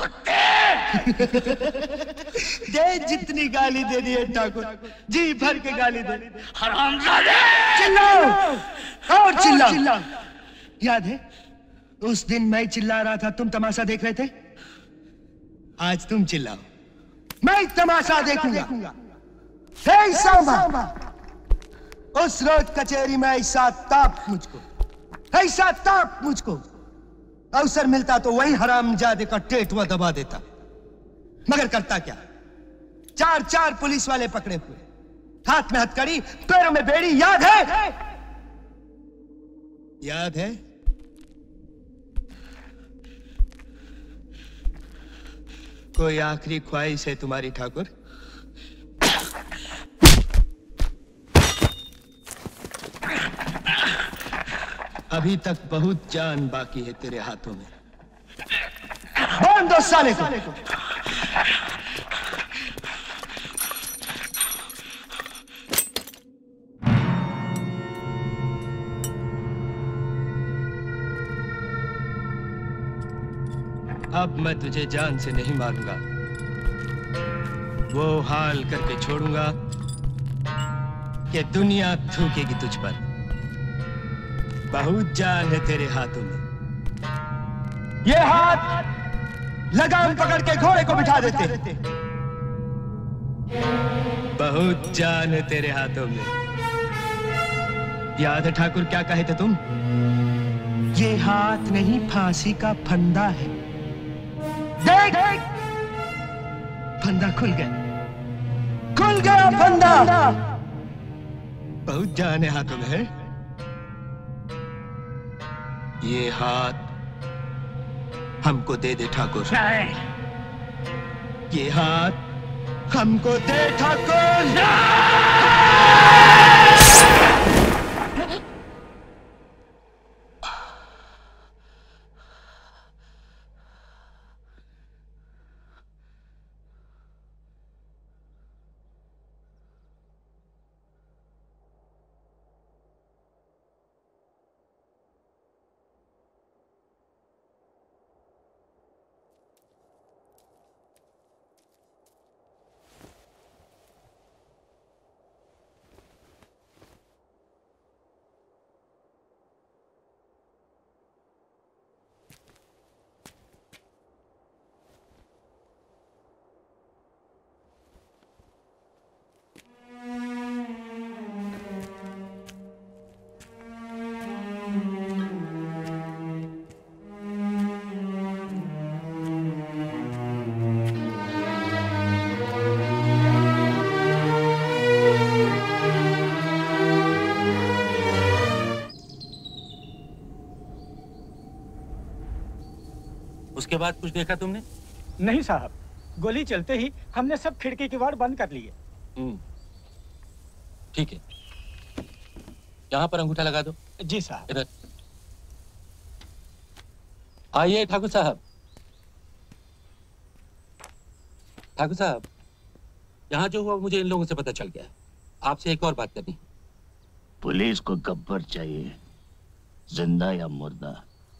दे जितनी गाली दे दी है ठाकुर, जी भर के गाली दे। हरामजादे! चिल्लाओ और चिल्लाओ। याद है उस दिन मैं चिल्ला रहा था, तुम तमाशा देख रहे थे? आज तुम चिल्लाओ, मैं तमाशा देखूंगा। हे सांबा, उस रोज कचहरी में ऐसा ताप मुझको, अवसर मिलता तो वही हरामजादे का टेटवा दबा देता। मगर करता क्या, 4 पुलिस वाले पकड़े हुए, हाथ में हथकड़ी, पैरों में बेड़ी। याद है? कोई आखिरी ख्वाहिश है तुम्हारी ठाकुर? अभी तक बहुत जान बाकी है तेरे हाथों में। बांध दो साले को। अब मैं तुझे जान से नहीं मारूंगा, वो हाल करके छोड़ूंगा कि दुनिया थूकेगी तुझ पर। बहुत जान है तेरे हाथों में। ये हाथ लगाम पकड़ के घोड़े को बिठा देते। बहुत जान है तेरे हाथों में। याद है ठाकुर क्या कहे थे तुम? ये हाथ नहीं फांसी का फंदा है। देख, फंदा खुल गया फंदा। बहुत जान है हाथों में है। ये हाथ हमको दे दे ठाकुर। ये हाथ हमको दे ठाकुर। उसके बाद कुछ देखा तुमने? नहीं साहब, गोली चलते ही हमने सब खिड़की के वाड़ बंद कर लिए। ठीक है, यहाँ पर अंगूठा लगा दो। जी साहब। इधर आइए ठाकुर साहब। ठाकुर साहब, यहाँ जो हुआ मुझे इन लोगों से पता चल गया। आपसे एक और बात करनी। पुलिस को गब्बर चाहिए, जिंदा या मुर्दा,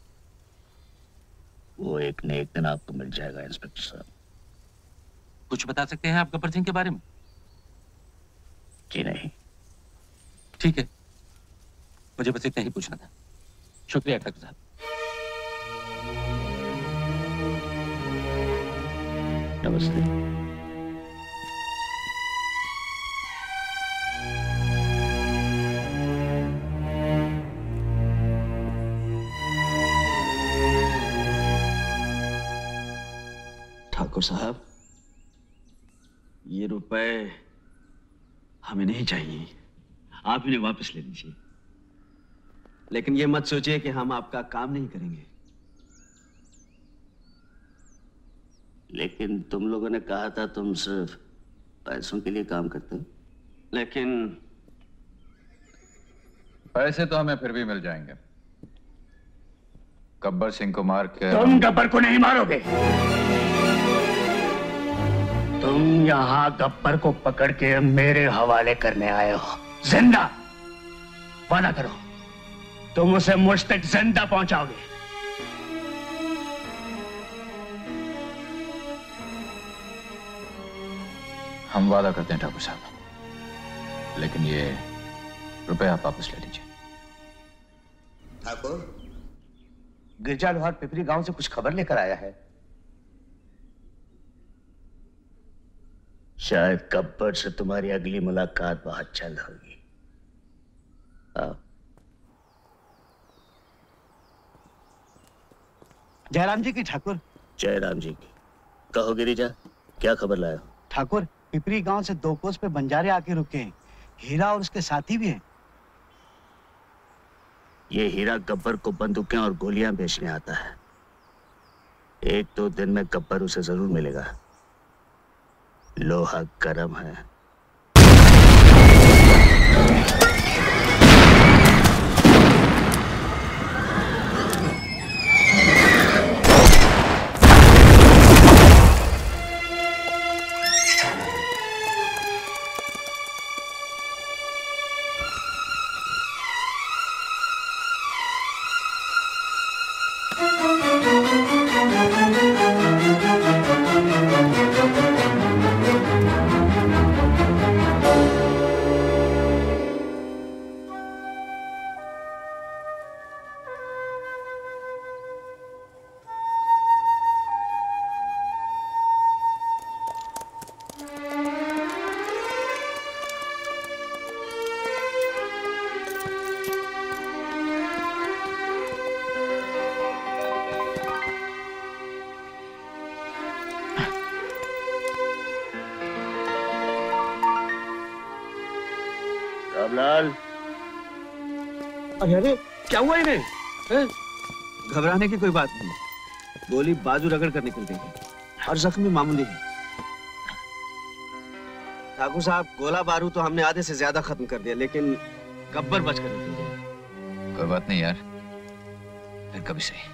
वो एक न एक दिन आपको मिल जाएगा इंस्पेक्टर साहब। कुछ बता सकते हैं आप गब्बर सिंह के बारे में? जी नहीं। ठीक है, मुझे बस इतना ही पूछना था। शुक्रिया ठाकुर साहब। नमस्ते। ठाकुर साहब, ये रुपए हमें नहीं चाहिए, आप इन्हें वापस ले लीजिए। लेकिन ये मत सोचिए कि हम आपका काम नहीं करेंगे। लेकिन तुम लोगों ने कहा था तुम सिर्फ पैसों के लिए काम करते हो। लेकिन पैसे तो हमें फिर भी मिल जाएंगे। गब्बर सिंह को मार के तुम गब्बर को नहीं मारोगे। तुम यहाँ गब्बर को पकड़ के मेरे हवाले करने आए हो, जिंदा। वादा करो, तुम उसे मुझ तक जिंदा पहुंचाओगे। हम वादा करते हैं ठाकुर साहब, लेकिन ये रुपए आप वापस ले लीजिए। ठाकुर, गिरजा लोहार पिपरी गांव से कुछ खबर लेकर आया है। शायद गब्बर से तुम्हारी अगली मुलाकात बहुत जल्द होगी। जयराम जी की ठाकुर। जयराम जी की। कहो गिरिजा, क्या खबर लाया? ठाकुर, पिपरी गांव से 2 कोस पे बंजारे आके रुके हैं। हीरा और उसके साथी भी हैं। ये हीरा गब्बर को बंदूकें और गोलियां बेचने आता है। 1-2 दिन में गब्बर उसे जरूर मिलेगा। लोहा गर्म है। रामलाल, अरे क्या हुआ इन्हें? घबराने की कोई बात नहीं, गोली बाजू रगड़ कर निकल गई और जख्मी मामूली है। ठाकुर साहब, गोला बारूद तो हमने आधे से ज्यादा खत्म कर दिया, लेकिन गब्बर बचकर निकल गया। कोई बात नहीं यार, फिर कभी सही।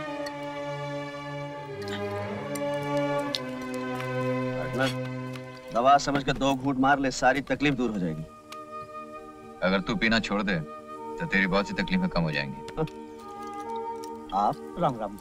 दवा समझ कर 2 घूंट मार ले, सारी तकलीफ दूर हो जाएगी। अगर तू पीना छोड़ दे तो तेरी बहुत सी तकलीफें कम हो जाएंगी। आप? राम राम।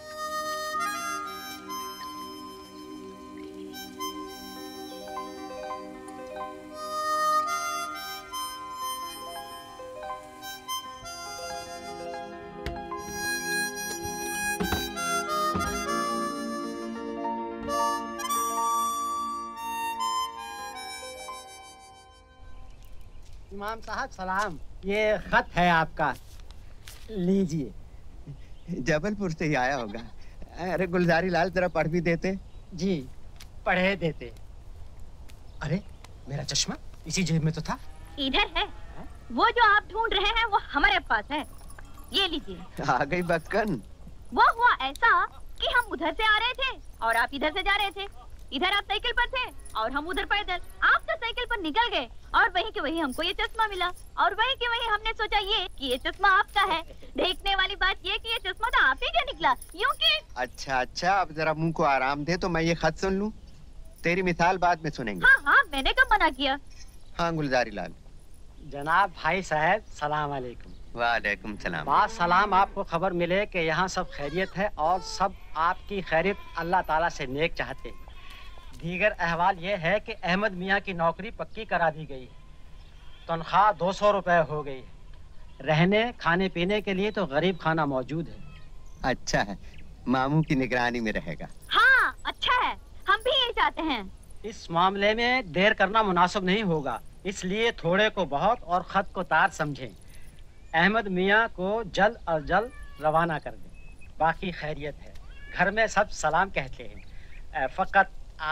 इमाम साहब सलाम, ये खत है आपका, लीजिए। जबलपुर से ही आया होगा। अरे गुलजारी लाल, जरा पढ़ भी देते। जी, पढ़े देते। अरे मेरा चश्मा इसी जेब में तो था। इधर है। वो जो आप ढूंढ रहे हैं वो हमारे पास है, ये लीजिए। आ गई बक्कन। वो हुआ ऐसा कि हम उधर से आ रहे थे और आप इधर से जा रहे थे। इधर आप साइकिल पर थे और हम उधर पैदल। आप तो साइकिल पर निकल गए और वहीं के वहीं हमको ये चश्मा मिला और वहीं के वहीं हमने सोचा ये कि ये चश्मा आपका है। देखने वाली बात ये कि ये चश्मा तो आप ही का निकला, यूं कि। अच्छा अच्छा, अब जरा मुंह को आराम दे तो मैं ये खत सुन लूं। तेरी मिसाल बाद में सुनेंगे। हाँ हाँ, मैंने कब मना किया। हाँ गुलजारी लाल। जनाब भाई साहब सलाम अलैकुम। वालेकुम सलाम। बात सलाम, आपको खबर मिले कि यहाँ सब खैरियत है और सब आपकी खैरियत अल्लाह ताला से नेक चाहते हैं। दीगर अहवाल ये है कि अहमद मियाँ की नौकरी पक्की करा दी गई, तनख्वाह 200 रुपए हो गई। रहने खाने पीने के लिए तो गरीब खाना मौजूद है। अच्छा है, मामू की निगरानी में रहेगा। हाँ अच्छा है, हम भी यही चाहते हैं। इस मामले में देर करना मुनासिब नहीं होगा, इसलिए थोड़े को बहुत और खत को तार समझें। अहमद मियाँ को जल्द और जल्द रवाना कर दें। बाकी खैरियत है, घर में सब सलाम कहते हैं। फकत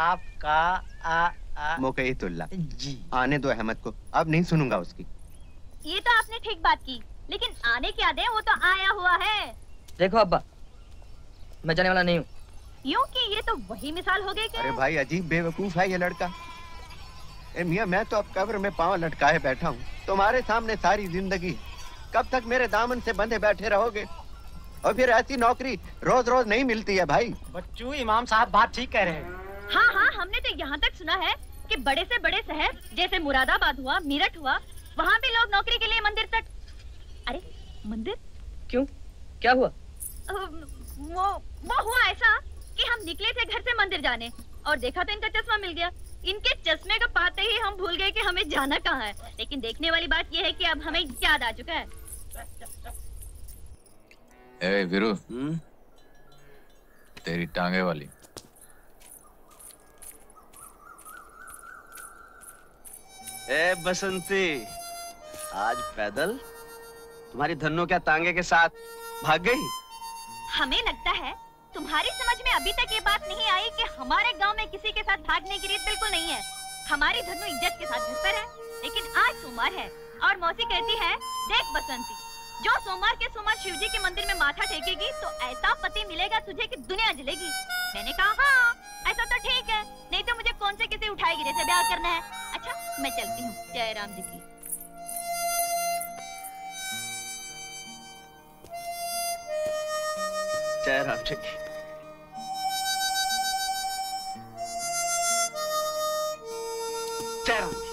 आपका मोकईतुल्लाह जी। आने दो अहमद को, अब नहीं सुनूंगा उसकी। ये तो आपने ठीक बात की, लेकिन आने क्या दे, वो तो आया हुआ है। देखो अब्बा, मैं जाने वाला नहीं हूँ। यूं कि ये तो वही मिसाल हो गई। अरे भाई, अजीब बेवकूफ है ये लड़का। मियाँ, मैं तो अब कब्र में पांव लटकाए बैठा हूँ, तुम्हारे सामने सारी जिंदगी। कब तक मेरे दामन से बंधे बैठे रहोगे? और फिर ऐसी नौकरी रोज रोज नहीं मिलती है भाई। बच्चू, इमाम साहब बात ठीक कह रहे हैं। हाँ हाँ, हमने तो यहाँ तक सुना है कि बड़े से बड़े शहर जैसे मुरादाबाद हुआ, मेरठ हुआ, वहाँ भी लोग नौकरी के लिए मंदिर तक। अरे मंदिर क्यों, क्या हुआ? वो हुआ ऐसा कि हम निकले थे घर से मंदिर जाने और देखा तो इनका चश्मा मिल गया। इनके चश्मे को पाते ही हम भूल गए कि हमें जाना कहाँ है। लेकिन देखने वाली बात यह है कि अब हमें याद आ चुका है। ए वीरू, तेरी टांगे वाली। ए बसंती, आज पैदल? तुम्हारी धन्नो क्या तांगे के साथ भाग गई? हमें लगता है तुम्हारी समझ में अभी तक ये बात नहीं आई कि हमारे गांव में किसी के साथ भागने की रीत बिल्कुल नहीं है। हमारी धन्नो इज्जत के साथ घर पर है, लेकिन आज सोमवार है और मौसी कहती है, देख बसंती, जो सोमवार के सोमवार शिव जी के मंदिर में माथा टेकेगी तो ऐसा पति मिलेगा तुझे कि दुनिया जलेगी। मैंने कहा हाँ, ऐसा तो ठीक है, नहीं तो मुझे कौन से किसी उठाएगी जैसे ब्याह करना है। अच्छा मैं चलती हूँ, जय राम जी की। जय राम जी की। जय राम जी।